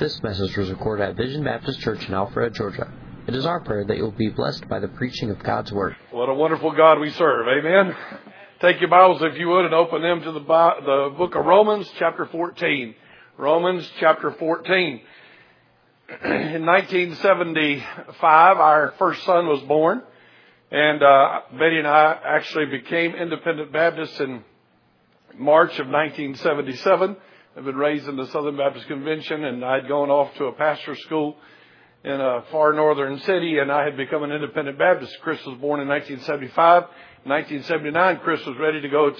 This message was recorded at Vision Baptist Church in Alpharetta, Georgia. It is our prayer that you will be blessed by the preaching of God's Word. What a wonderful God we serve. Amen. Take your Bibles, if you would, and open them to the book of Romans, chapter 14. Romans, chapter 14. In 1975, our first son was born. And Betty and I actually became independent Baptists in March of 1977. I've been raised in the Southern Baptist Convention, and I'd gone off to a pastor's school in a far northern city, and I had become an independent Baptist. Chris was born in 1975. In 1979, Chris was ready to go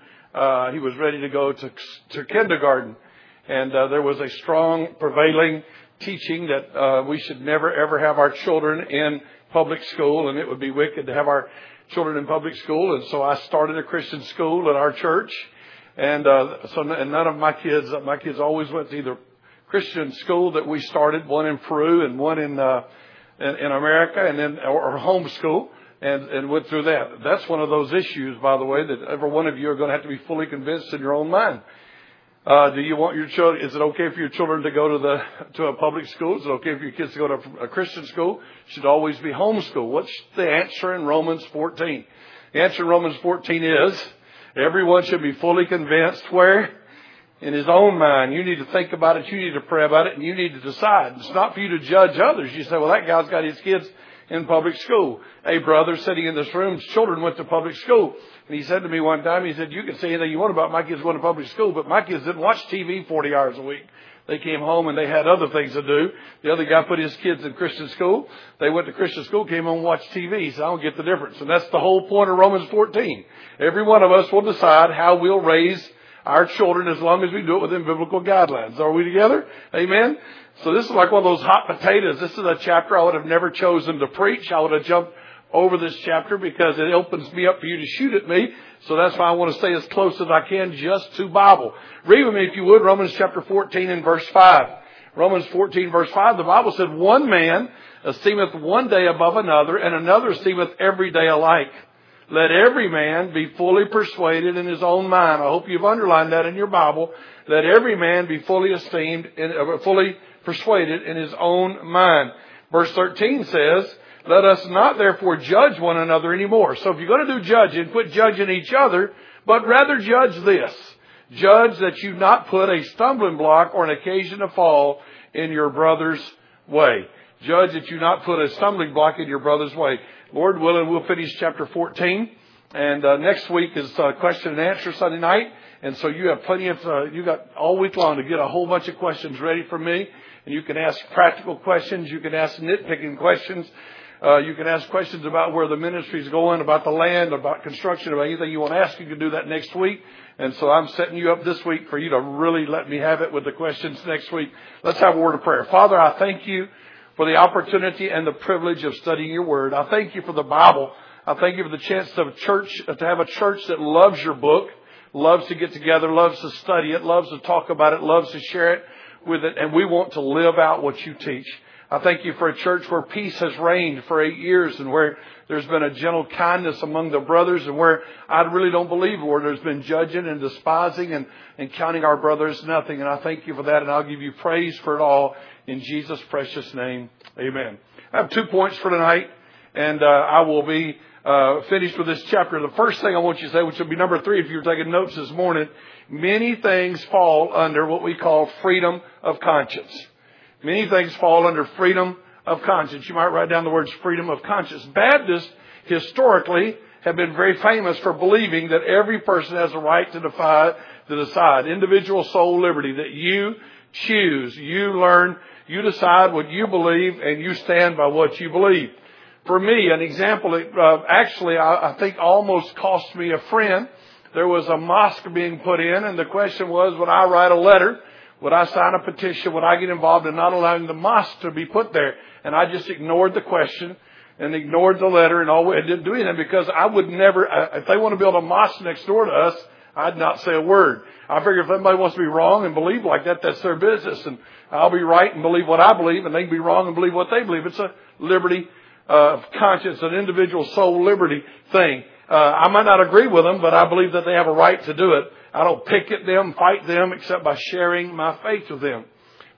to kindergarten. And there was a strong prevailing teaching that we should never, ever have our children in public school, and it would be wicked to have our children in public school. And so I started a Christian school at our church. And none of my kids always went to either Christian school that we started, one in Peru and one in America, and then or home school, and went through that. That's one of those issues, by the way, that every one of you are going to have to be fully convinced in your own mind. Do you want your children? Is it okay for your children to go to a public school? Is it okay for your kids to go to a Christian school? It should always be homeschool. What's the answer in Romans 14? The answer in Romans 14 is everyone should be fully convinced where? In his own mind. You need to think about it. You need to pray about it. And you need to decide. It's not for you to judge others. You say, well, that guy's got his kids in public school. A brother sitting in this room, his children went to public school. And he said to me one time, he said, you can say anything you want about my kids going to public school, but my kids didn't watch TV 40 hours a week. They came home and they had other things to do. The other guy put his kids in Christian school. They went to Christian school, came home and watched TV. He said, I don't get the difference. And that's the whole point of Romans 14. Every one of us will decide how we'll raise our children as long as we do it within biblical guidelines. Are we together? Amen? So this is like one of those hot potatoes. This is a chapter I would have never chosen to preach. I would have jumped over this chapter because it opens me up for you to shoot at me. So that's why I want to stay as close as I can just to Bible. Read with me, if you would, Romans chapter 14 and verse 5. Romans 14 verse 5, the Bible said, one man esteemeth one day above another, and another esteemeth every day alike. Let every man be fully persuaded in his own mind. I hope you've underlined that in your Bible. Let every man be fully persuaded in his own mind. Verse 13 says, let us not therefore judge one another anymore. So if you're going to do judging, quit judging each other, but rather judge this. Judge that you not put a stumbling block or an occasion to fall in your brother's way. Judge that you not put a stumbling block in your brother's way. Lord willing, we'll finish chapter 14. And next week is question and answer Sunday night. And so you have plenty of, you got all week long to get a whole bunch of questions ready for me. And you can ask practical questions. You can ask nitpicking questions. You can ask questions about where the ministry is going, about the land, about construction, about anything you want to ask. You can do that next week. And so I'm setting you up this week for you to really let me have it with the questions next week. Let's have a word of prayer. Father, I thank you for the opportunity and the privilege of studying your word. I thank you for the Bible. I thank you for the chance to have a church that loves your book, loves to get together, loves to study it, loves to talk about it, loves to share it with it. And we want to live out what you teach. I thank you for a church where peace has reigned for 8 years and where there's been a gentle kindness among the brothers and where I really don't believe, Lord, there's been judging and despising and counting our brothers nothing. And I thank you for that, and I'll give you praise for it all in Jesus' precious name. Amen. I have 2 points for tonight, and I will be finished with this chapter. The first thing I want you to say, which will be number 3 if you're taking notes this morning, many things fall under what we call freedom of conscience. Many things fall under freedom of conscience. You might write down the words freedom of conscience. Baptists historically have been very famous for believing that every person has a right to decide. Individual soul liberty, that you choose, you learn, you decide what you believe, and you stand by what you believe. For me, an example, I think almost cost me a friend. There was a mosque being put in, and the question was, would I write a letter? Would I sign a petition? Would I get involved in not allowing the mosque to be put there? And I just ignored the question and ignored the letter and didn't do anything because I would never, if they want to build a mosque next door to us, I'd not say a word. I figure if somebody wants to be wrong and believe like that, that's their business. And I'll be right and believe what I believe, and they can be wrong and believe what they believe. It's a liberty of conscience, an individual soul liberty thing. I might not agree with them, but I believe that they have a right to do it. I don't picket them, fight them, except by sharing my faith with them.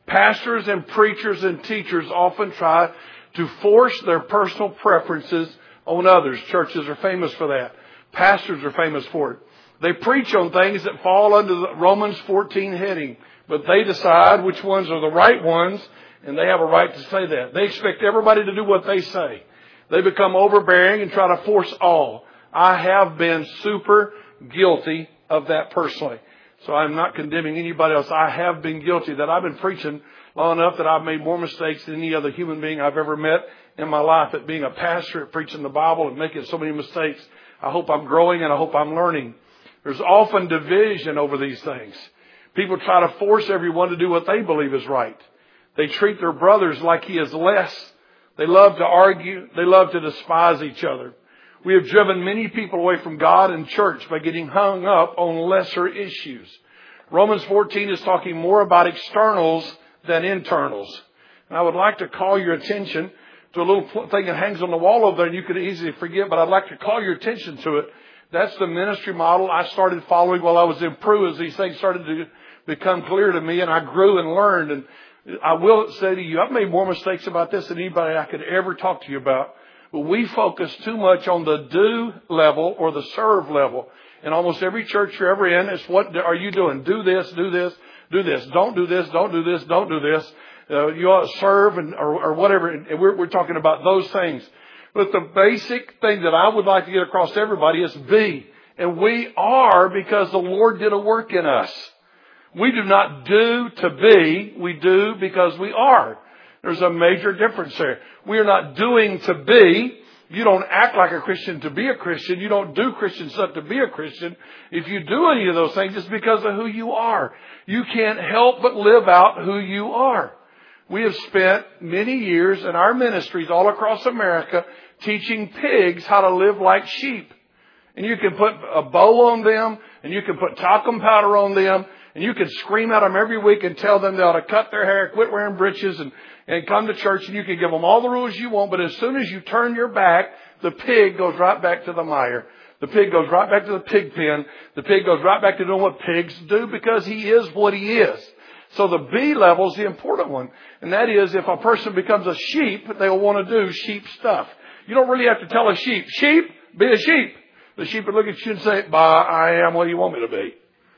Pastors and preachers and teachers often try to force their personal preferences on others. Churches are famous for that. Pastors are famous for it. They preach on things that fall under the Romans 14 heading, but they decide which ones are the right ones, and they have a right to say that. They expect everybody to do what they say. They become overbearing and try to force all. I have been super guilty of that personally. So I'm not condemning anybody else. I have been guilty that I've been preaching long enough that I've made more mistakes than any other human being I've ever met in my life at being a pastor, at preaching the Bible and making so many mistakes. I hope I'm growing and I hope I'm learning. There's often division over these things. People try to force everyone to do what they believe is right. They treat their brothers like he is less. They love to argue. They love to despise each other. We have driven many people away from God and church by getting hung up on lesser issues. Romans 14 is talking more about externals than internals. And I would like to call your attention to a little thing that hangs on the wall over there, and you could easily forget, but I'd like to call your attention to it. That's the ministry model I started following while I was in Peru as these things started to become clear to me, and I grew and learned. And I will say to you, I've made more mistakes about this than anybody I could ever talk to you about. But we focus too much on the do level or the serve level. In almost every church you're ever in, it's what are you doing? Do this, do this, do this. Don't do this, don't do this, don't do this. You ought to serve or whatever. And we're talking about those things. But the basic thing that I would like to get across to everybody is be. And we are because the Lord did a work in us. We do not do to be. We do because we are. There's a major difference there. We are not doing to be. You don't act like a Christian to be a Christian. You don't do Christian stuff to be a Christian. If you do any of those things, it's because of who you are. You can't help but live out who you are. We have spent many years in our ministries all across America teaching pigs how to live like sheep. And you can put a bow on them, and you can put talcum powder on them, and you can scream at them every week and tell them they ought to cut their hair, quit wearing breeches, and come to church, and you can give them all the rules you want. But as soon as you turn your back, the pig goes right back to the mire. The pig goes right back to the pig pen. The pig goes right back to doing what pigs do because he is what he is. So the B level is the important one. And that is if a person becomes a sheep, they'll want to do sheep stuff. You don't really have to tell a sheep, be a sheep. The sheep would look at you and say, bah, I am what you want me to be.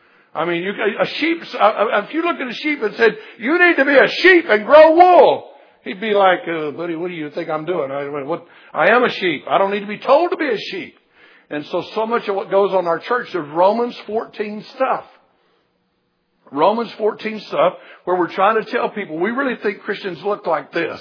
I mean, if you looked at a sheep and said, you need to be a sheep and grow wool, he'd be like, buddy, what do you think I'm doing? I am a sheep. I don't need to be told to be a sheep. And so much of what goes on in our church is Romans 14 stuff. Romans 14 stuff where we're trying to tell people, we really think Christians look like this.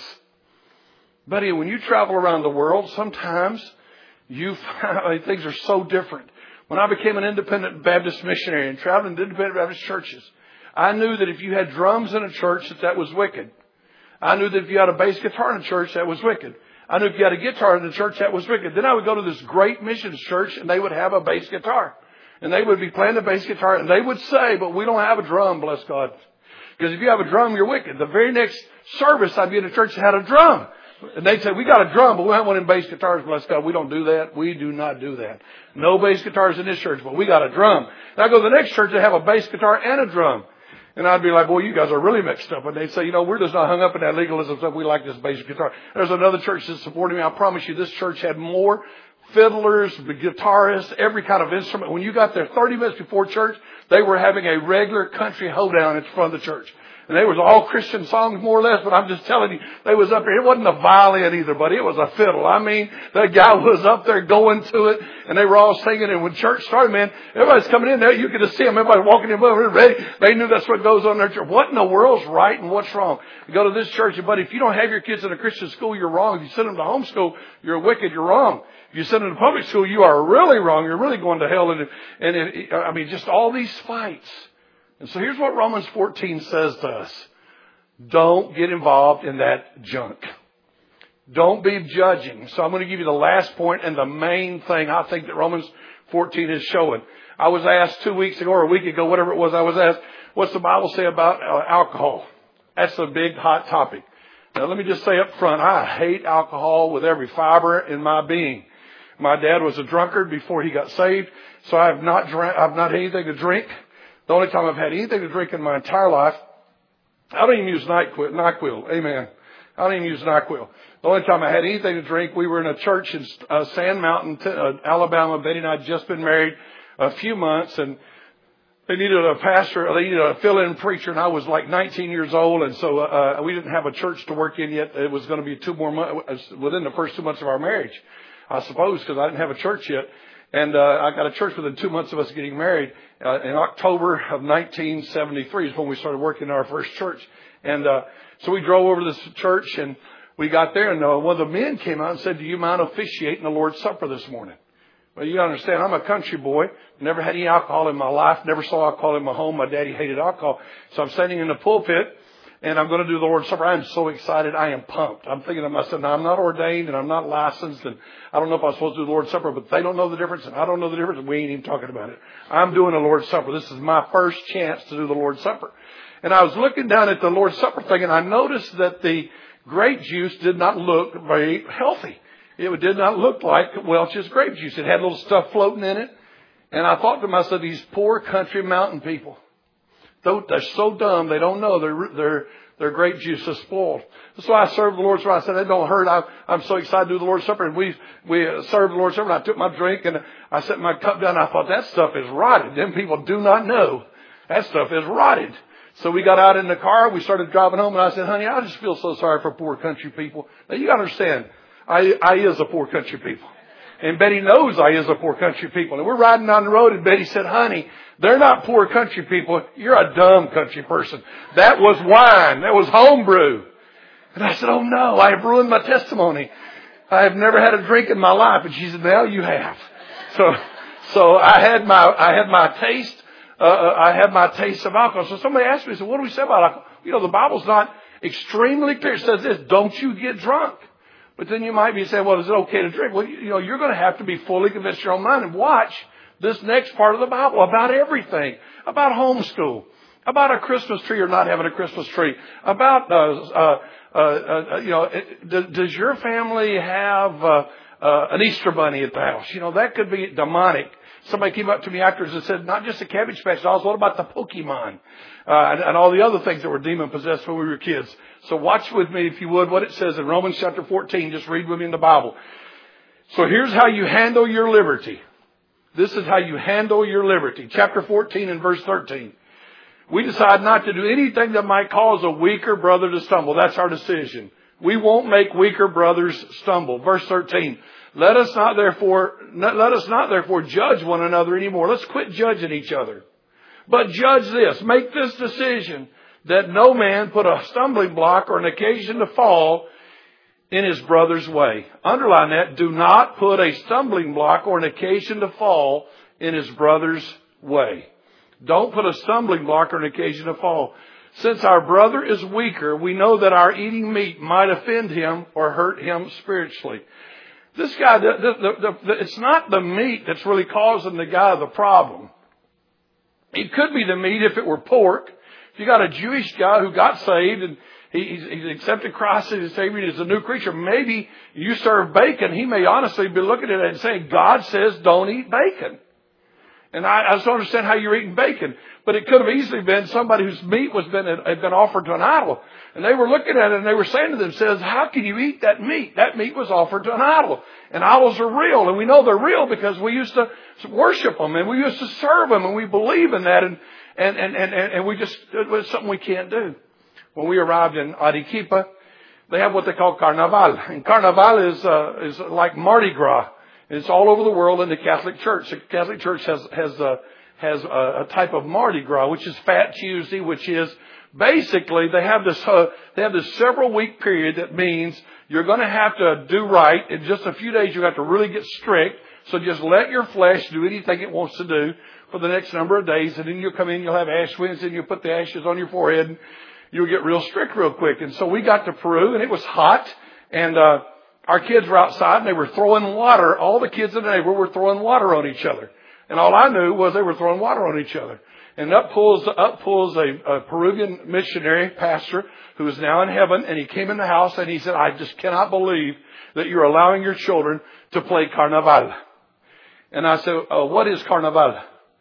Buddy, when you travel around the world, sometimes you find things are so different. When I became an independent Baptist missionary and traveled in independent Baptist churches, I knew that if you had drums in a church, that was wicked. I knew that if you had a bass guitar in a church, that was wicked. I knew if you had a guitar in the church, that was wicked. Then I would go to this great missions church and they would have a bass guitar. And they would be playing the bass guitar and they would say, but we don't have a drum, bless God. Because if you have a drum, you're wicked. The very next service, I'd be in a church that had a drum. And they'd say, we got a drum, but we have one in bass guitars, bless God. We don't do that. We do not do that. No bass guitars in this church, but we got a drum. And I go to the next church, they have a bass guitar and a drum. And I'd be like, boy, you guys are really mixed up. And they'd say, we're just not hung up in that legalism stuff. We like this bass guitar. There's another church that's supporting me. I promise you, this church had more fiddlers, guitarists, every kind of instrument. When you got there 30 minutes before church, they were having a regular country hoedown in front of the church. And they was all Christian songs, more or less, but I'm just telling you, they was up there. It wasn't a violin either, but it was a fiddle. I mean, that guy was up there going to it, and they were all singing. And when church started, man, everybody's coming in there. You could just see them. Everybody walking in over ready. They knew that's what goes on in their church. What in the world's right and what's wrong? You go to this church, but if you don't have your kids in a Christian school, you're wrong. If you send them to homeschool, you're wicked. You're wrong. If you send them to public school, you are really wrong. You're really going to hell. And just all these fights. And so here's what Romans 14 says to us. Don't get involved in that junk. Don't be judging. So I'm going to give you the last point and the main thing I think that Romans 14 is showing. I was asked 2 weeks ago or a week ago, whatever it was, I was asked, what's the Bible say about alcohol? That's a big hot topic. Now let me just say up front, I hate alcohol with every fiber in my being. My dad was a drunkard before he got saved, so I've not had anything to drink. The only time I've had anything to drink in my entire life I don't even use NyQuil. Amen. I don't even use NyQuil. The only time I had anything to drink, we were in a church in Sand Mountain, Alabama. Betty and I had just been married a few months, and they needed a pastor. They needed a fill-in preacher, and I was like 19 years old, and so we didn't have a church to work in yet. It was going to be 2 more months within the first 2 months of our marriage, I suppose, because I didn't have a church yet. And I got a church within 2 months of us getting married. In October of 1973 is when we started working in our first church. And so we drove over to this church, and we got there, and one of the men came out and said, "Do you mind officiating the Lord's Supper this morning?" Well, you understand, I'm a country boy. Never had any alcohol in my life. Never saw alcohol in my home. My daddy hated alcohol. So I'm standing in the pulpit, and I'm going to do the Lord's Supper. I'm so excited. I am pumped. I'm thinking to myself, now I'm not ordained, and I'm not licensed, and I don't know if I'm supposed to do the Lord's Supper, but they don't know the difference, and I don't know the difference, and we ain't even talking about it. I'm doing the Lord's Supper. This is my first chance to do the Lord's Supper. And I was looking down at the Lord's Supper thing, and I noticed that the grape juice did not look very healthy. It did not look like Welch's grape juice. It had little stuff floating in it. And I thought to myself, these poor country mountain people, they're so dumb, they don't know their grape juice is spoiled. So I served the Lord's Supper. I said, it don't hurt. I'm so excited to do the Lord's Supper. And we served the Lord's Supper, and I took my drink, and I set my cup down, and I thought, that stuff is rotted. Them people do not know. That stuff is rotted. So we got out in the car. We started driving home, and I said, honey, I just feel so sorry for poor country people. Now, you got to understand, I is a poor country people. And Betty knows I is a poor country people. And we're riding down the road, and Betty said, honey, they're not poor country people. You're a dumb country person. That was wine. That was homebrew. And I said, oh no, I have ruined my testimony. I have never had a drink in my life. And she said, now you have. So I had my taste. I had my taste of alcohol. So somebody asked me, so what do we say about alcohol? You know, the Bible's not extremely clear. It says this, don't you get drunk. But then you might be saying, well, is it okay to drink? Well, you know, you're going to have to be fully convinced in your own mind and watch this next part of the Bible about everything. About homeschool. About a Christmas tree or not having a Christmas tree. About, does your family have an Easter bunny at the house? You know, that could be demonic. Somebody came up to me afterwards and said, not just the Cabbage Patch dolls, what about the Pokemon? And all the other things that were demon-possessed when we were kids. So watch with me, if you would, what it says in Romans chapter 14. Just read with me in the Bible. So here's how you handle your liberty. This is how you handle your liberty. Chapter 14 and verse 13. We decide not to do anything that might cause a weaker brother to stumble. That's our decision. We won't make weaker brothers stumble. Verse 13. Let us not therefore judge one another anymore. Let's quit judging each other. But judge this. Make this decision that no man put a stumbling block or an occasion to fall in his brother's way. Underline that. Do not put a stumbling block or an occasion to fall in his brother's way. Don't put a stumbling block or an occasion to fall. Since our brother is weaker, we know that our eating meat might offend him or hurt him spiritually. This guy, it's not the meat that's really causing the guy the problem. It could be the meat if it were pork. If you got a Jewish guy who got saved and he's accepted Christ as his Savior, he's a new creature, maybe you serve bacon, he may honestly be looking at it and saying, God says don't eat bacon. And I just don't understand how you're eating bacon. But it could have easily been somebody whose meat had been offered to an idol. And they were looking at it and they were saying to themselves, how can you eat that meat? That meat was offered to an idol. And idols are real. And we know they're real because we used to worship them and we used to serve them and we believe in that. And we just, it was something we can't do. When we arrived in Arequipa, they have what they call Carnaval. And Carnaval is like Mardi Gras. It's all over the world in the Catholic Church. The Catholic Church has a type of Mardi Gras, which is Fat Tuesday, which is basically they have this several week period that means you're going to have to do right. In just a few days, you have to really get strict. So just let your flesh do anything it wants to do for the next number of days, and then you'll come in, you'll have Ash Wednesday, and you'll put the ashes on your forehead, and you'll get real strict real quick. And so we got to Peru, and it was hot, and our kids were outside and they were throwing water. All the kids in the neighborhood were throwing water on each other. And all I knew was they were throwing water on each other. And up pulls a Peruvian missionary pastor who is now in heaven. And he came in the house and he said, I just cannot believe that you're allowing your children to play Carnaval. And I said, what is Carnaval?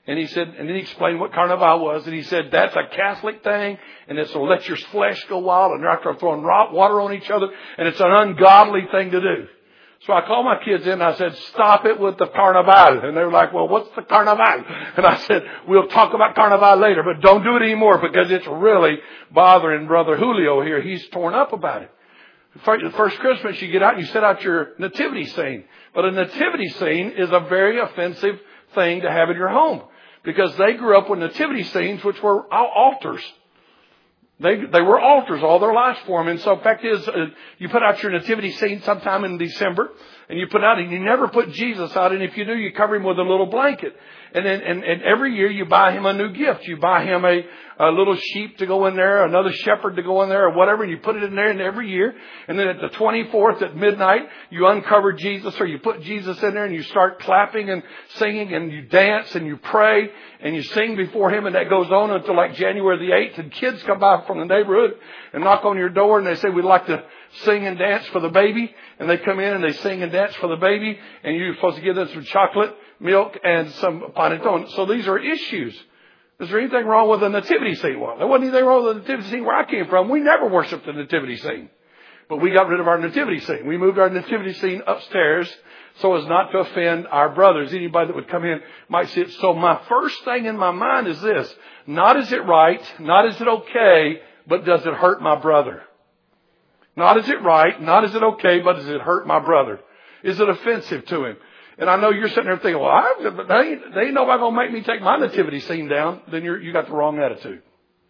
And he said, and then he explained what Carnival was. And he said, that's a Catholic thing. And it's to let your flesh go wild. And they're out there throwing water on each other. And it's an ungodly thing to do. So I called my kids in and I said, stop it with the Carnival. And they were like, well, what's the Carnival? And I said, we'll talk about Carnival later, but don't do it anymore because it's really bothering Brother Julio here. He's torn up about it. The first Christmas you get out and you set out your nativity scene. But a nativity scene is a very offensive thing to have in your home. Because they grew up with nativity scenes, which were altars. They were altars all their lives for them. And so the fact is, you put out your nativity scene sometime in December, and you put out, and you never put Jesus out. And if you do, you cover him with a little blanket. And then, and every year you buy him a new gift. You buy him a little sheep to go in there, another shepherd to go in there, or whatever, and you put it in there every year. And then at the 24th at midnight, you uncover Jesus, or you put Jesus in there, and you start clapping and singing, and you dance, and you pray, and you sing before him, and that goes on until like January the 8th, and kids come by from the neighborhood and knock on your door, and they say, we'd like to sing and dance for the baby. And they come in and they sing and dance for the baby, and you're supposed to give them some chocolate, milk, and some panettone. So these are issues. Is there anything wrong with the nativity scene? Well, there wasn't anything wrong with the nativity scene where I came from. We never worshiped the nativity scene. But we got rid of our nativity scene. We moved our nativity scene upstairs so as not to offend our brothers. Anybody that would come in might see it. So my first thing in my mind is this. Not is it right, not is it okay, but does it hurt my brother? Not is it right, not is it okay, but does it hurt my brother? Is it offensive to him? And I know you're sitting there thinking, well, they ain't nobody going to make me take my nativity scene down. Then you got the wrong attitude.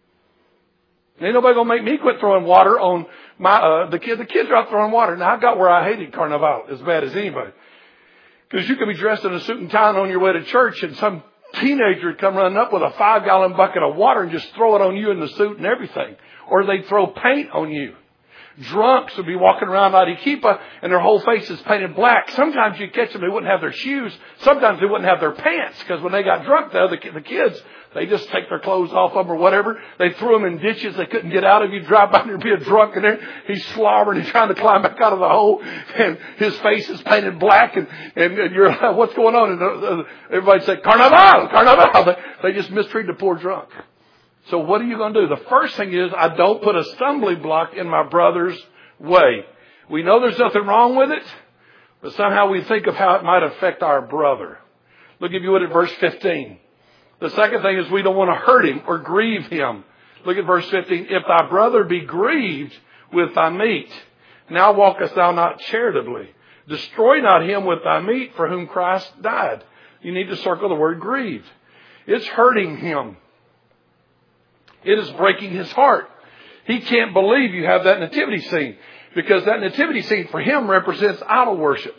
Ain't nobody going to make me quit throwing water on the kids. The kids are out throwing water. Now, I got where I hated Carnival as bad as anybody. Because you could be dressed in a suit and tie on your way to church, and some teenager would come running up with a 5-gallon bucket of water and just throw it on you in the suit and everything. Or they'd throw paint on you. Drunks would be walking around Arequipa and their whole face is painted black. Sometimes you catch them, they wouldn't have their shoes. Sometimes they wouldn't have their pants because when they got drunk, the kids, they just take their clothes off them or whatever. They threw them in ditches they couldn't get out of. You drive by and there'd be a drunk in there. He's slobbering. He's trying to climb back out of the hole and his face is painted black and you're like, what's going on? And everybody say, Carnival, Carnival. They just mistreated the poor drunk. So what are you going to do? The first thing is I don't put a stumbling block in my brother's way. We know there's nothing wrong with it, but somehow we think of how it might affect our brother. Look if you would at verse 15. The second thing is we don't want to hurt him or grieve him. Look at verse 15. If thy brother be grieved with thy meat, now walkest thou not charitably. Destroy not him with thy meat for whom Christ died. You need to circle the word grieved. It's hurting him. It is breaking his heart. He can't believe you have that nativity scene because that nativity scene for him represents idol worship.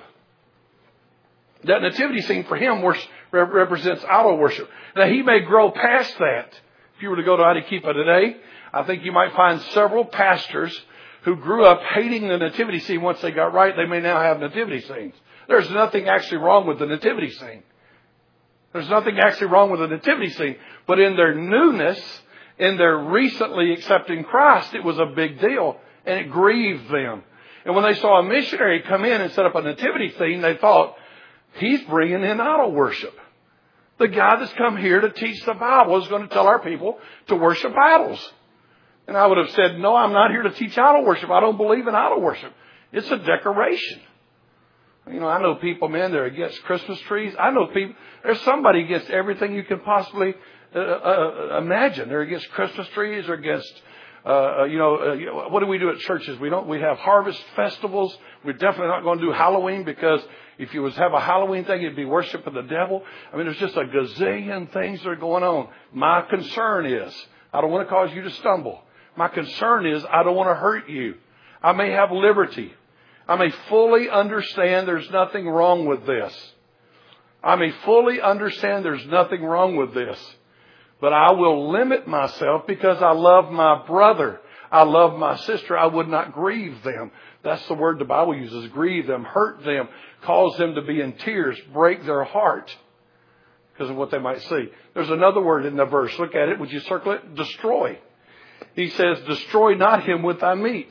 That nativity scene for him represents idol worship. Now he may grow past that. If you were to go to Arequipa today, I think you might find several pastors who grew up hating the nativity scene. Once they got right, they may now have nativity scenes. There's nothing actually wrong with the nativity scene. There's nothing actually wrong with the nativity scene. But in their newness, in their recently accepting Christ, it was a big deal. And it grieved them. And when they saw a missionary come in and set up a nativity scene, they thought, he's bringing in idol worship. The guy that's come here to teach the Bible is going to tell our people to worship idols. And I would have said, no, I'm not here to teach idol worship. I don't believe in idol worship. It's a decoration. You know, I know people, man, they're against Christmas trees. I know people, there's somebody against everything you can possibly imagine. They're against Christmas trees or against, what do we do at churches? We have harvest festivals. We're definitely not going to do Halloween because if you have a Halloween thing, it'd be worship of the devil. I mean, there's just a gazillion things that are going on. My concern is, I don't want to cause you to stumble. My concern is, I don't want to hurt you. I may have liberty. I may fully understand there's nothing wrong with this. I may fully understand there's nothing wrong with this. But I will limit myself because I love my brother. I love my sister. I would not grieve them. That's the word the Bible uses. Grieve them, hurt them, cause them to be in tears, break their heart because of what they might see. There's another word in the verse. Look at it. Would you circle it? Destroy. He says, destroy not him with thy meat.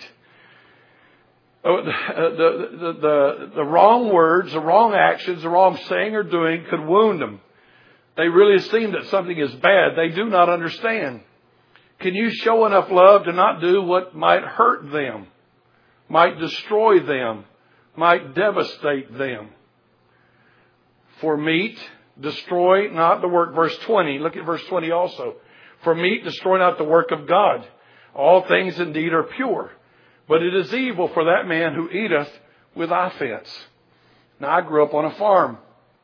The wrong words, the wrong actions, the wrong saying or doing could wound them. They really esteem that something is bad. They do not understand. Can you show enough love to not do what might hurt them, might destroy them, might devastate them? For meat, destroy not the work. Verse 20. Look at verse 20 also. For meat, destroy not the work of God. All things indeed are pure. But it is evil for that man who eateth with offense. Now, I grew up on a farm.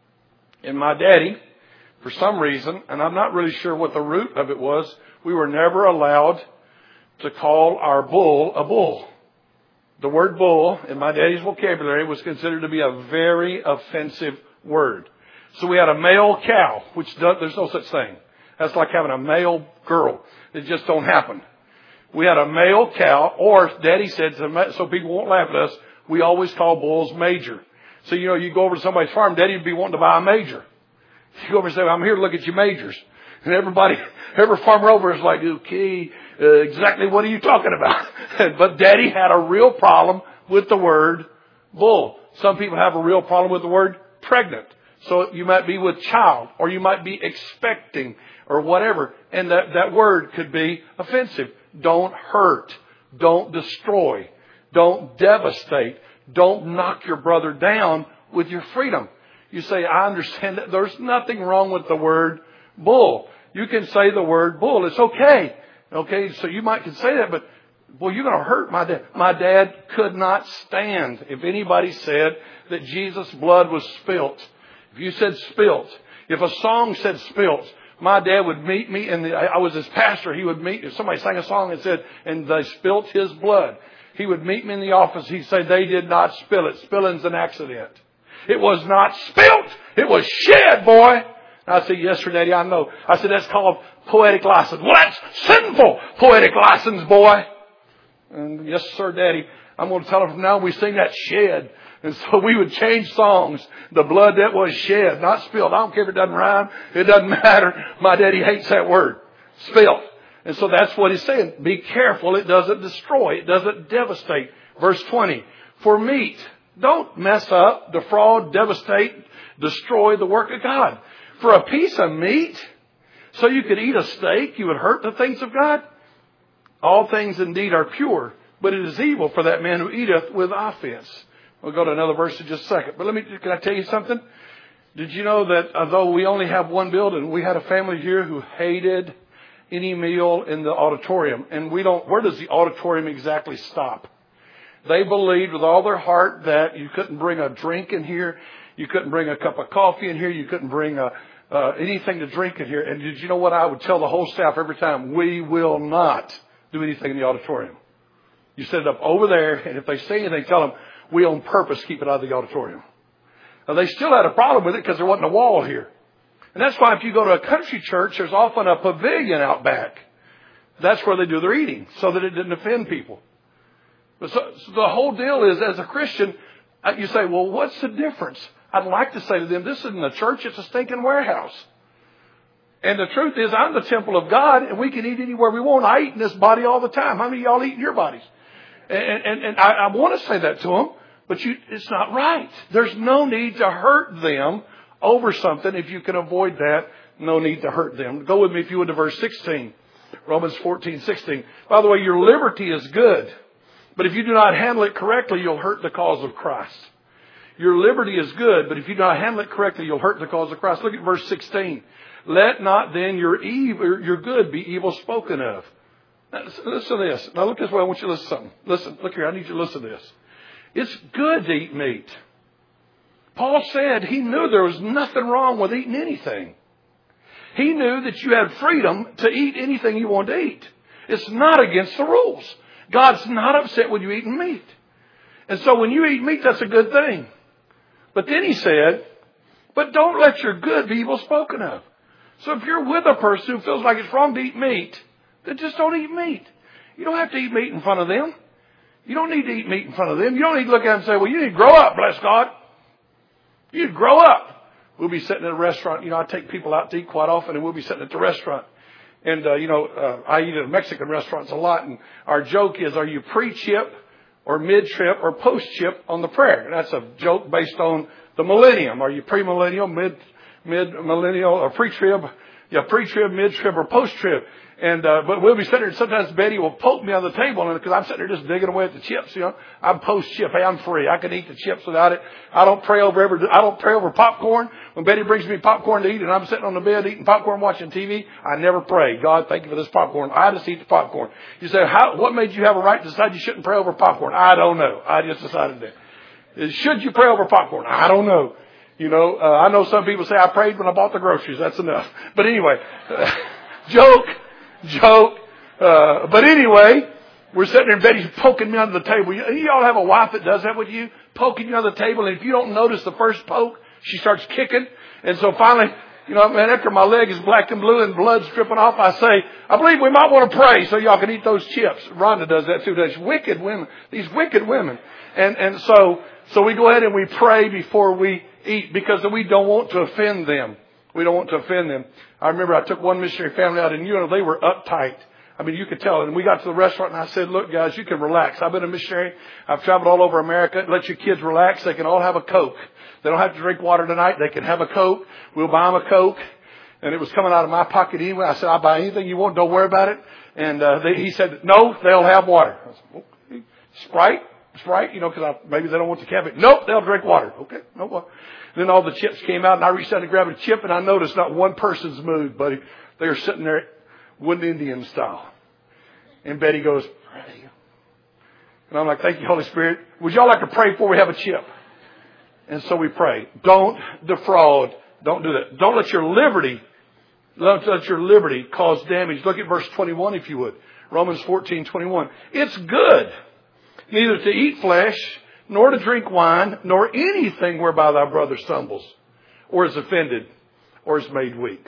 And my daddy, for some reason, and I'm not really sure what the root of it was, we were never allowed to call our bull a bull. The word bull, in my daddy's vocabulary, was considered to be a very offensive word. So we had a male cow, which there's no such thing. That's like having a male girl. It just don't happen. We had a male cow, or Daddy said, so people won't laugh at us, we always call bulls major. So, you go over to somebody's farm, Daddy would be wanting to buy a major. You go over and say, I'm here to look at your majors. And every farmer over is like, okay, exactly what are you talking about? But Daddy had a real problem with the word bull. Some people have a real problem with the word pregnant. So you might be with child, or you might be expecting, or whatever. And that word could be offensive. Don't hurt. Don't destroy. Don't devastate. Don't knock your brother down with your freedom. You say, I understand that there's nothing wrong with the word bull. You can say the word bull. It's okay. Okay, so you can say that, but boy, you're going to hurt my dad. My dad could not stand if anybody said that Jesus' blood was spilt. If you said spilt, if a song said spilt, my dad would meet me, and I was his pastor. He would meet, if somebody sang a song and said, and they spilt his blood, he would meet me in the office. He'd say, they did not spill it. Spilling's an accident. It was not spilt. It was shed, boy. I said, yes, sir, Daddy, I know. I said, that's called poetic license. Well, that's sinful poetic license, boy. And yes, sir, Daddy, I'm going to tell him from now on we sing that shed. And so we would change songs. The blood that was shed, not spilled. I don't care if it doesn't rhyme. It doesn't matter. My daddy hates that word. Spilled. And so that's what he's saying. Be careful. It doesn't destroy. It doesn't devastate. Verse 20. For meat, don't mess up, defraud, devastate, destroy the work of God. For a piece of meat, so you could eat a steak, you would hurt the things of God. All things indeed are pure, but it is evil for that man who eateth with offense. We'll go to another verse in just a second. But can I tell you something? Did you know that although we only have one building, we had a family here who hated any meal in the auditorium. And where does the auditorium exactly stop? They believed with all their heart that you couldn't bring a drink in here. You couldn't bring a cup of coffee in here. You couldn't bring anything to drink in here. And did you know what I would tell the whole staff every time? We will not do anything in the auditorium. You set it up over there, and if they say anything, tell them, we on purpose keep it out of the auditorium. Now, they still had a problem with it because there wasn't a wall here. And that's why if you go to a country church, there's often a pavilion out back. That's where they do their eating, so that it didn't offend people. But so the whole deal is, as a Christian, you say, well, what's the difference? I'd like to say to them, this isn't a church, it's a stinking warehouse. And the truth is, I'm the temple of God, and we can eat anywhere we want. I eat in this body all the time. How many of y'all eat in your bodies? And I want to say that to them, but it's not right. There's no need to hurt them over something. If you can avoid that, no need to hurt them. Go with me, if you would, to verse 16. Romans 14:16. By the way, your liberty is good, but if you do not handle it correctly, you'll hurt the cause of Christ. Your liberty is good, but if you do not handle it correctly, you'll hurt the cause of Christ. Look at verse 16. Let not then your good be evil spoken of. Now, listen to this. Now look this way. I want you to listen to something. Listen, look here. I need you to listen to this. It's good to eat meat. Paul said he knew there was nothing wrong with eating anything. He knew that you had freedom to eat anything you want to eat. It's not against the rules. God's not upset when you eat meat. And so when you eat meat, that's a good thing. But then he said, but don't let your good be evil spoken of. So if you're with a person who feels like it's wrong to eat meat, then just don't eat meat. You don't have to eat meat in front of them. You don't need to eat meat in front of them. You don't need to look at them and say, well, you need to grow up, bless God. You need to grow up. We'll be sitting at a restaurant. I take people out to eat quite often, and we'll be sitting at the restaurant. And, I eat at Mexican restaurants a lot. And our joke is, are you pre-chip or mid-trip or post-chip on the prayer? And that's a joke based on the millennium. Are you pre-millennial, mid-millennial or pre-trib. Yeah, pre-trib, mid-trib, or post-trib. And, but we'll be sitting there, and sometimes Betty will poke me on the table, and because I'm sitting there just digging away at the chips, I'm post-chip. Hey, I'm free. I can eat the chips without it. I don't pray over popcorn. When Betty brings me popcorn to eat, and I'm sitting on the bed eating popcorn, watching TV, I never pray. God, thank you for this popcorn. I just eat the popcorn. You say, what made you have a right to decide you shouldn't pray over popcorn? I don't know. I just decided that. Should you pray over popcorn? I don't know. I know some people say I prayed when I bought the groceries. That's enough. But anyway, joke. But anyway, we're sitting there and Betty's poking me under the table. You all have a wife that does that with you, poking you under the table. And if you don't notice the first poke, she starts kicking. And so finally, after my leg is black and blue and blood's dripping off, I say, I believe we might want to pray so y'all can eat those chips. Rhonda does that too. These wicked women. And so we go ahead and we pray before we eat because we don't want to offend them. We don't want to offend them. I remember I took one missionary family out and they were uptight. I mean, you could tell. And we got to the restaurant and I said, look, guys, you can relax. I've been a missionary. I've traveled all over America. Let your kids relax. They can all have a Coke. They don't have to drink water tonight. They can have a Coke. We'll buy them a Coke. And it was coming out of my pocket anyway. I said, I'll buy anything you want. Don't worry about it. And he said, no, they'll have water. I said, okay. Sprite, because maybe they don't want the caffeine. Nope, they'll drink water. Okay, no water. Then all the chips came out, and I reached out to grab a chip, and I noticed not one person's moved, buddy. They were sitting there, wooden Indian style. And Betty goes, pray. And I'm like, thank you, Holy Spirit. Would y'all like to pray before we have a chip? And so we pray. Don't defraud. Don't do that. Don't let your liberty cause damage. Look at verse 21, if you would. Romans 14:21. It's good neither to eat flesh, nor to drink wine, nor anything whereby thy brother stumbles, or is offended, or is made weak.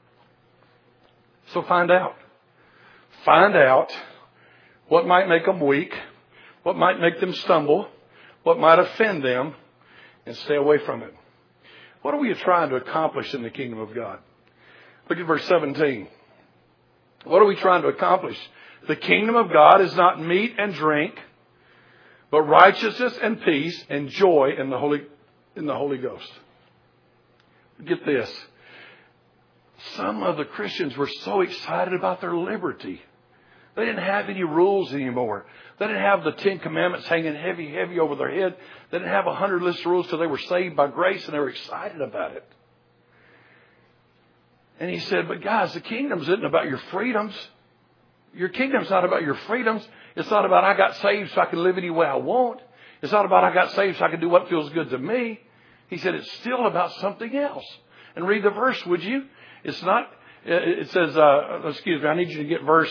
So find out. Find out what might make them weak, what might make them stumble, what might offend them, and stay away from it. What are we trying to accomplish in the kingdom of God? Look at verse 17. What are we trying to accomplish? The kingdom of God is not meat and drink, but righteousness and peace and joy in the Holy Ghost. Get this. Some of the Christians were so excited about their liberty. They didn't have any rules anymore. They didn't have the 10 Commandments hanging heavy over their head. They didn't have 100 lists of rules because they were saved by grace and they were excited about it. And he said, but guys, the kingdom isn't about your freedoms. Your kingdom's not about your freedoms. It's not about I got saved so I can live any way I want. It's not about I got saved so I can do what feels good to me. He said it's still about something else. And read the verse, would you? It's not. It says. Excuse me. I need you to get verse.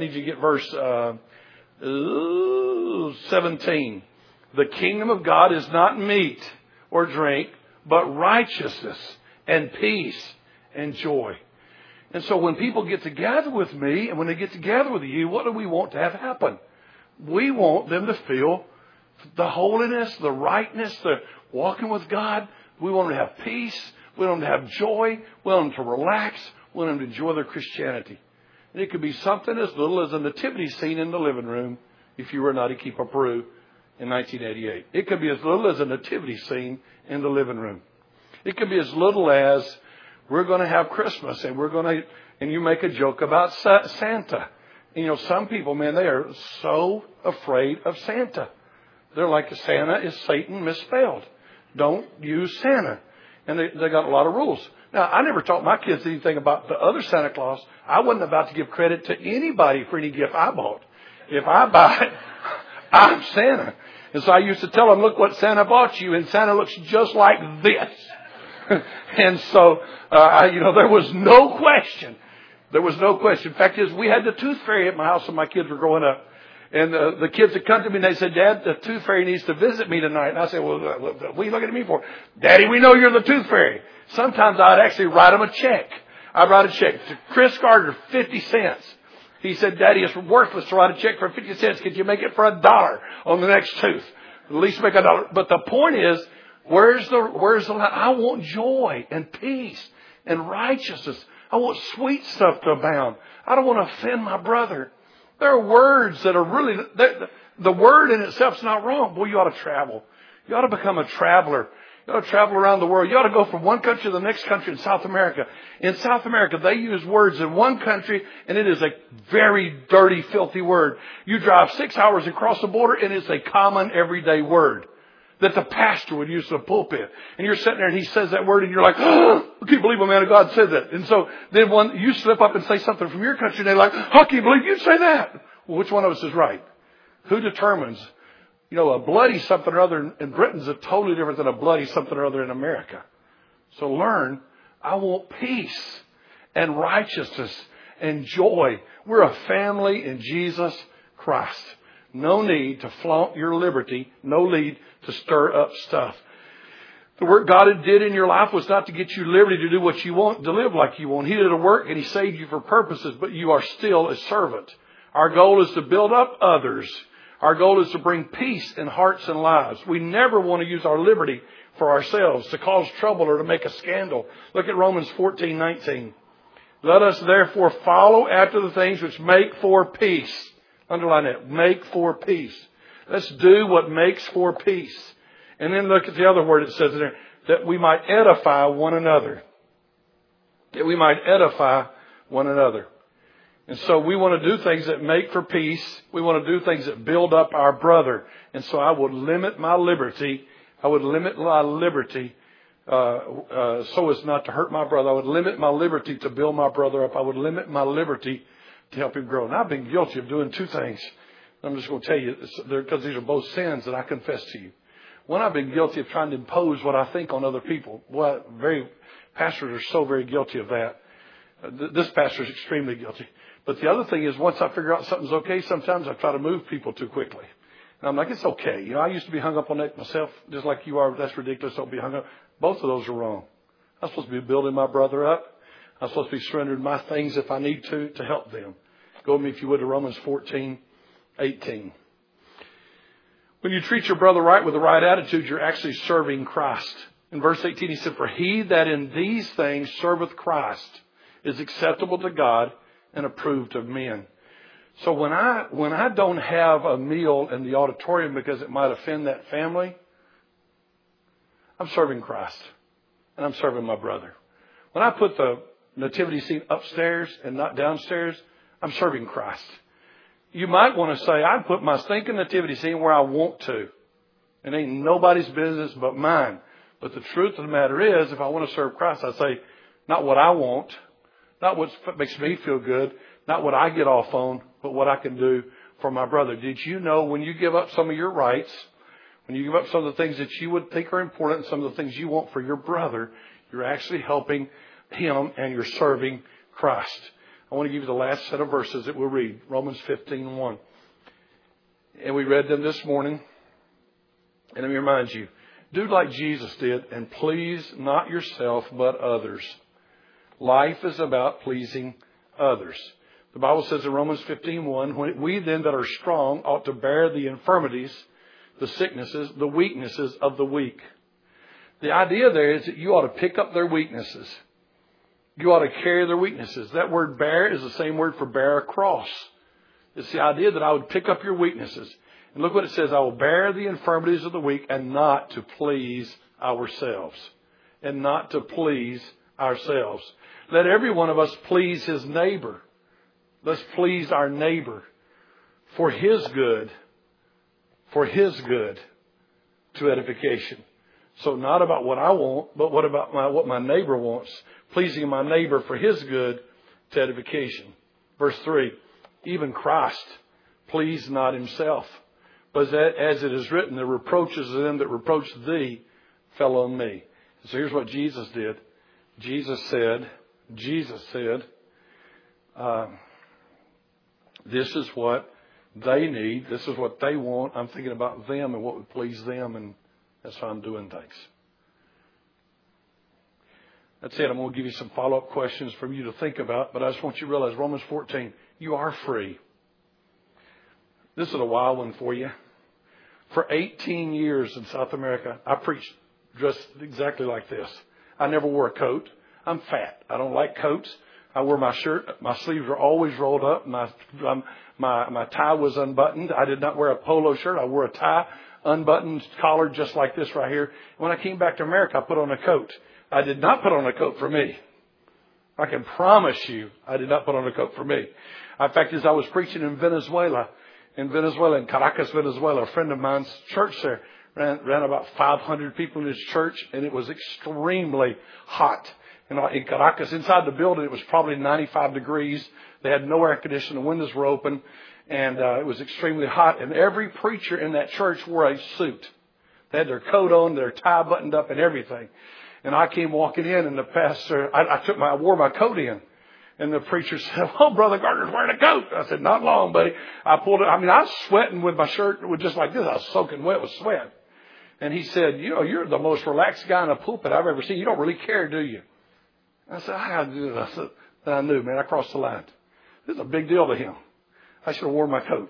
17. The kingdom of God is not meat or drink, but righteousness and peace and joy. And so when people get together with me and when they get together with you, what do we want to have happen? We want them to feel the holiness, the rightness, the walking with God. We want them to have peace. We want them to have joy. We want them to relax. We want them to enjoy their Christianity. And it could be something as little as a nativity scene in the living room if you were not to keep a Peru in 1988. It could be as little as a nativity scene in the living room. It could be as little as we're going to have Christmas and you make a joke about Santa. Some people, man, they are so afraid of Santa. They're like, Santa is Satan misspelled. Don't use Santa. And they got a lot of rules. Now, I never taught my kids anything about the other Santa Claus. I wasn't about to give credit to anybody for any gift I bought. If I buy it, I'm Santa. And so I used to tell them, look what Santa bought you. And Santa looks just like this. And so, there was no question. There was no question. In fact, we had the tooth fairy at my house when my kids were growing up. And the kids would come to me and they said, Dad, the tooth fairy needs to visit me tonight. And I said, well, what are you looking at me for? Daddy, we know you're the tooth fairy. Sometimes I'd actually write them a check. I'd write a check to Chris Gardner, 50 cents. He said, Daddy, it's worthless to write a check for 50 cents. Could you make it for $1 on the next tooth? At least make $1. But the point is, where's the line? I want joy and peace and righteousness. I want sweet stuff to abound. I don't want to offend my brother. There are words that are really, the word in itself is not wrong. Boy, you ought to travel. You ought to become a traveler You ought to travel around the world. You ought to go from one country to the next country in South America. In South America, they use words in one country, and it is a very dirty, filthy word. You drive 6 hours and cross the border, and it's a common, everyday word that the pastor would use in the pulpit. And you're sitting there, and he says that word, and you're like, oh, I can't believe a man of God said that. And so then you slip up and say something from your country, and they're like, I can't believe you'd say that. Well, which one of us is right? Who determines? You know, a bloody something or other in Britain's a totally different than a bloody something or other in America. So learn, I want peace and righteousness and joy. We're a family in Jesus Christ. No need to flaunt your liberty. No need to stir up stuff. The work God did in your life was not to get you liberty to do what you want, to live like you want. He did a work and He saved you for purposes, but you are still a servant. Our goal is to build up others. Our goal is to bring peace in hearts and lives. We never want to use our liberty for ourselves, to cause trouble or to make a scandal. Look at Romans 14:19. Let us therefore follow after the things which make for peace. Underline that. Make for peace. Let's do what makes for peace. And then look at the other word it says there. That we might edify one another. That we might edify one another. And so we want to do things that make for peace. We want to do things that build up our brother. And so I would limit my liberty. I would limit my liberty so as not to hurt my brother. I would limit my liberty to build my brother up. I would limit my liberty to help him grow. And I've been guilty of doing two things. I'm just going to tell you, because these are both sins that I confess to you. One, I've been guilty of trying to impose what I think on other people. Well, pastors are so very guilty of that. This pastor is extremely guilty. But the other thing is, once I figure out something's okay, sometimes I try to move people too quickly. And I'm like, it's okay. You know, I used to be hung up on that myself, just like you are. That's ridiculous. Don't be hung up. Both of those are wrong. I'm supposed to be building my brother up. I'm supposed to be surrendering my things if I need to help them. Go with me, if you would, to Romans 14:18. When you treat your brother right with the right attitude, you're actually serving Christ. In verse 18, he said, for he that in these things serveth Christ is acceptable to God and approved of men. So when I don't have a meal in the auditorium because it might offend that family, I'm serving Christ and I'm serving my brother. When I put the nativity scene upstairs and not downstairs, I'm serving Christ. You might want to say, I put my stinking nativity scene where I want to. It ain't nobody's business but mine. But the truth of the matter is, if I want to serve Christ, I say, not what I want, not what makes me feel good, not what I get off on, but what I can do for my brother. Did you know when you give up some of your rights, when you give up some of the things that you would think are important, some of the things you want for your brother, you're actually helping him and you're serving Christ. I want to give you the last set of verses that we'll read. Romans 15:1. And we read them this morning. And let me remind you, do like Jesus did and please not yourself but others. Life is about pleasing others. The Bible says in Romans 15:1, we then that are strong ought to bear the infirmities, the sicknesses, the weaknesses of the weak. The idea there is that you ought to pick up their weaknesses. You ought to carry their weaknesses. That word bear is the same word for bear a cross. It's the idea that I would pick up your weaknesses. And look what it says, I will bear the infirmities of the weak and not to please ourselves. And not to please ourselves. Let every one of us please his neighbor. Let's please our neighbor for his good. For his good to edification. So not about what I want, but what about what my neighbor wants. Pleasing my neighbor for his good to edification. Verse 3, even Christ pleased not himself. But as it is written, the reproaches of them that reproach thee fell on me. So here's what Jesus did. Jesus said, this is what they need. This is what they want. I'm thinking about them and what would please them. And that's how I'm doing things. That's it. I'm going to give you some follow-up questions for you to think about. But I just want you to realize, Romans 14, you are free. This is a wild one for you. For 18 years in South America, I preached dressed exactly like this. I never wore a coat. I'm fat. I don't like coats. I wear my shirt. My sleeves are always rolled up. My tie was unbuttoned. I did not wear a polo shirt. I wore a tie. unbuttoned collar just like this right here. When I came back to America, I put on a coat. I did not put on a coat for me. I can promise you I did not put on a coat for me. In fact, as I was preaching in Venezuela, in Caracas, Venezuela, a friend of mine's church there ran about 500 people in his church, and it was extremely hot. In Caracas, inside the building, it was probably 95 degrees. They had no air conditioning. The windows were open, and it was extremely hot. And every preacher in that church wore a suit. They had their coat on, their tie buttoned up, and everything. And I came walking in, and the pastor, I wore my coat in. And the preacher said, "Oh, Brother Gardner's wearing a coat." I said, "Not long, buddy." I pulled it. I was sweating with my shirt with just like this. I was soaking wet with sweat. And he said, "You're the most relaxed guy in a pulpit I've ever seen. You don't really care, do you?" I said, "I gotta do this." Then I knew, man, I crossed the line. This is a big deal to him. I should have worn my coat.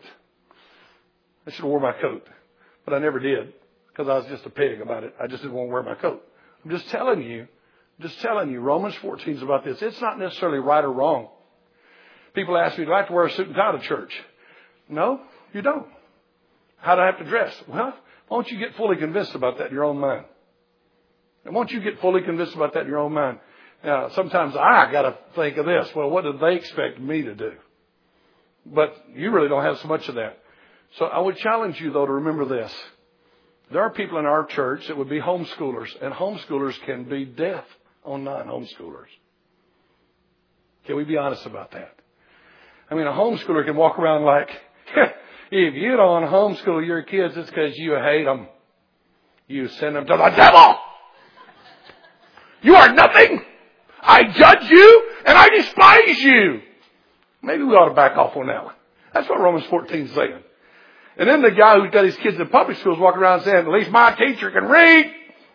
But I never did because I was just a pig about it. I just didn't want to wear my coat. I'm just telling you, Romans 14 is about this. It's not necessarily right or wrong. People ask me, do I have to wear a suit and tie to church? No, you don't. How do I have to dress? Well, why don't you get fully convinced about that in your own mind? And once you get fully convinced about that in your own mind, now, sometimes I got to think of this. Well, what do they expect me to do? But you really don't have so much of that. So I would challenge you, though, to remember this. There are people in our church that would be homeschoolers, and homeschoolers can be death on non-homeschoolers. Can we be honest about that? A homeschooler can walk around like, if you don't homeschool your kids, it's because you hate them. You send them to the devil. You are nothing. I judge you and I despise you. Maybe we ought to back off on that one. That's what Romans 14 is saying. And then the guy who's got his kids in public schools walking around saying, "At least my teacher can read."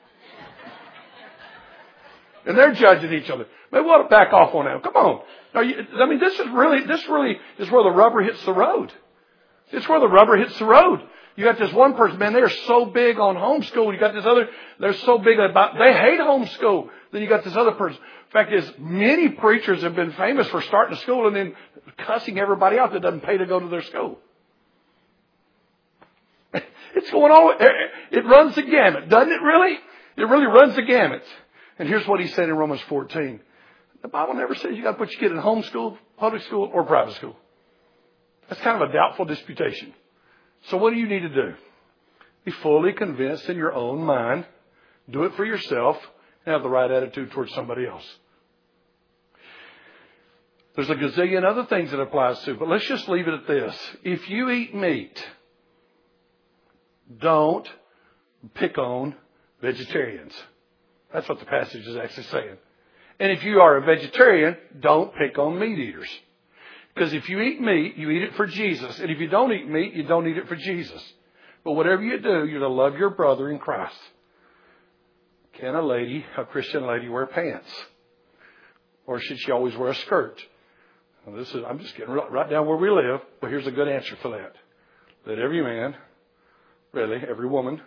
And they're judging each other. Maybe we ought to back off on that. Come on. This really is where the rubber hits the road. It's where the rubber hits the road. You got this one person, man, they're so big on homeschool. You got this other, they're so big about, they hate homeschool. Then you got this other person. In fact, many preachers have been famous for starting a school and then cussing everybody out that doesn't pay to go to their school. It's going on. It runs the gamut, doesn't it really? It really runs the gamut. And here's what he said in Romans 14. The Bible never says you got to put your kid in homeschool, public school, or private school. That's kind of a doubtful disputation. So what do you need to do? Be fully convinced in your own mind. Do it for yourself and have the right attitude towards somebody else. There's a gazillion other things that applies to, but let's just leave it at this. If you eat meat, don't pick on vegetarians. That's what the passage is actually saying. And if you are a vegetarian, don't pick on meat eaters. Because if you eat meat, you eat it for Jesus. And if you don't eat meat, you don't eat it for Jesus. But whatever you do, you're to love your brother in Christ. Can a Christian lady, wear pants? Or should she always wear a skirt? Well, I'm just getting right down where we live. But here's a good answer for that. Let every man, really, every woman,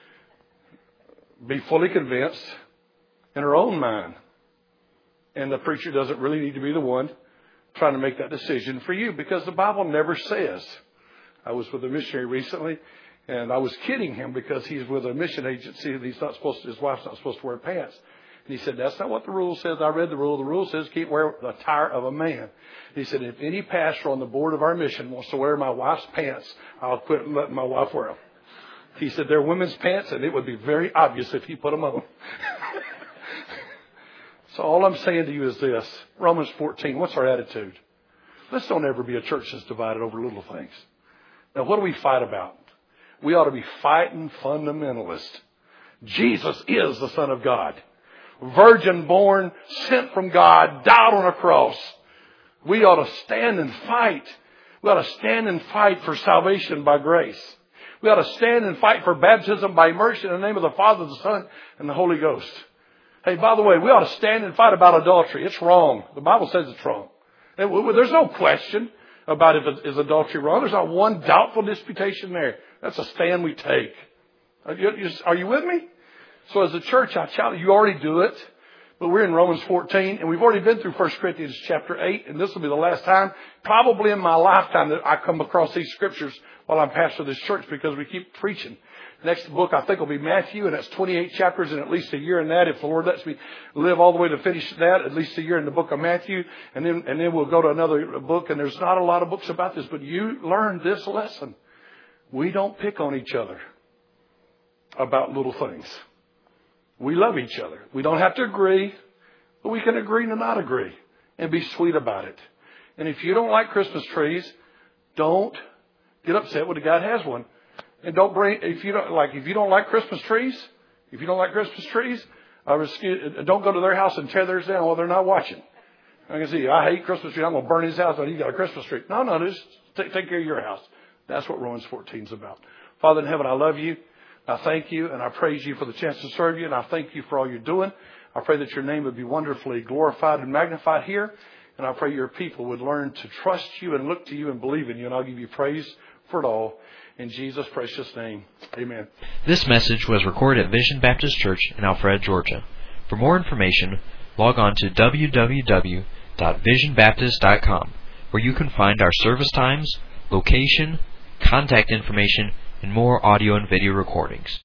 be fully convinced in her own mind. And the preacher doesn't really need to be the one trying to make that decision for you, because the Bible never says. I was with a missionary recently, and I was kidding him because he's with a mission agency and his wife's not supposed to wear pants. And he said, "That's not what the rule says." I read the rule. The rule says keep wearing the attire of a man. He said, "If any pastor on the board of our mission wants to wear my wife's pants, I'll quit letting my wife wear them." He said, "They're women's pants, and it would be very obvious if he put them on." So all I'm saying to you is this. Romans 14, what's our attitude? Let's don't ever be a church that's divided over little things. Now, what do we fight about? We ought to be fighting fundamentalists. Jesus is the Son of God. Virgin born, sent from God, died on a cross. We ought to stand and fight. We ought to stand and fight for salvation by grace. We ought to stand and fight for baptism by immersion in the name of the Father, the Son, and the Holy Ghost. Hey, by the way, we ought to stand and fight about adultery. It's wrong. The Bible says it's wrong. There's no question about is adultery wrong. There's not one doubtful disputation there. That's a stand we take. Are you with me? So as a church, I challenge you, already do it. But we're in Romans 14, and we've already been through 1 Corinthians chapter 8, and this will be the last time, probably in my lifetime, that I come across these scriptures while I'm pastor of this church, because we keep preaching. Next book, I think, will be Matthew, and that's 28 chapters and at least a year in that. If the Lord lets me live all the way to finish that, at least a year in the book of Matthew. And then we'll go to another book, and there's not a lot of books about this, but you learn this lesson. We don't pick on each other about little things. We love each other. We don't have to agree, but we can agree to not agree and be sweet about it. And if you don't like Christmas trees, don't get upset when the guy has one. And don't bring, if you don't like Christmas trees, don't go to their house and tear theirs down while they're not watching. I can see, I hate Christmas trees. I'm going to burn his house, but he got a Christmas tree. No, just take care of your house. That's what Romans 14 is about. Father in heaven, I love you. I thank you and I praise you for the chance to serve you. And I thank you for all you're doing. I pray that your name would be wonderfully glorified and magnified here. And I pray your people would learn to trust you and look to you and believe in you. And I'll give you praise for it all. In Jesus' precious name, amen. This message was recorded at Vision Baptist Church in Alpharetta, Georgia. For more information, log on to www.visionbaptist.com, where you can find our service times, location, contact information, and more audio and video recordings.